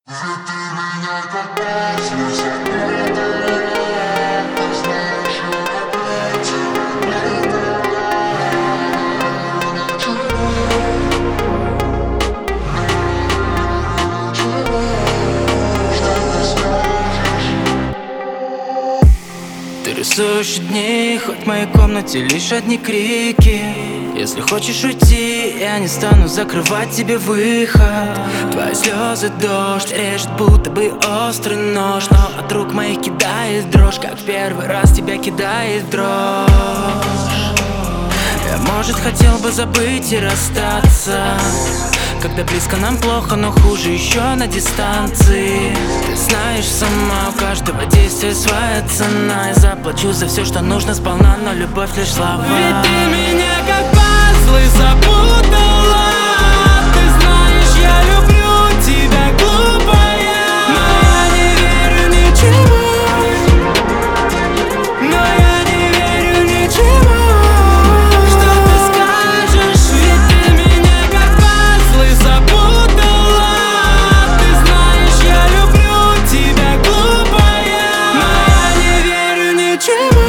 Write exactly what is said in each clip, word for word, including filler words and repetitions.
Ведь ты меня как пасло запутала. Ты знаешь, я люблю тебя, не верю ничего. Не верю ничего, что ты скажешь. Ты рисуешь дни, хоть в моей комнате лишь одни крики. Если хочешь уйти, я не стану закрывать тебе выход. Твои слезы дождь режет, будто бы острый нож. Но от рук моих кидает дрожь, как в первый раз тебя кидает дрожь. Я, может, хотел бы забыть и расстаться, когда близко нам плохо, но хуже еще на дистанции. Ты знаешь сама, у каждого действия своя цена. Я заплачу за все, что нужно сполна, но любовь лишь слова. Ведь ты меня как пазлы запутала. Ты знаешь, я люблю тебя, глупая. Но я не верю ничего. Но я не верю ничего. Что ты скажешь? Ведь ты меня как пазлы запутала. Ты знаешь, я люблю тебя, глупая. Но я не верю ничего.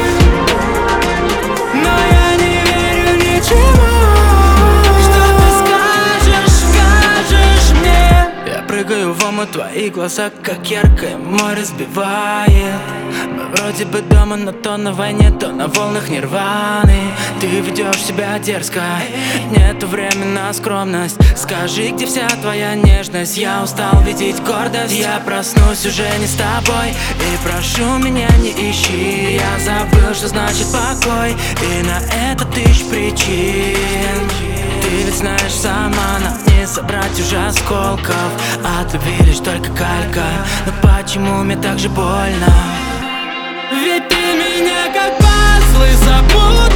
Но я не верю ничего. Что ты скажешь, скажешь мне? Я прыгаю в омут, твои глаза, как яркое море сбивает. Мы вроде бы дома, но то на войне, то на волнах нирваны. Ты ведешь себя дерзко, нету времени на скромность. Скажи, где вся твоя нежность? Я устал видеть гордость. Я проснусь уже не с тобой, и прошу меня не ищи. Я забыл, что значит покой, и на это тысяч причин. Ты ведь знаешь сама, нам не собрать уже осколков. От любви лишь только калька. Но почему мне так же больно? Ведь ты меня как пазлы запутала.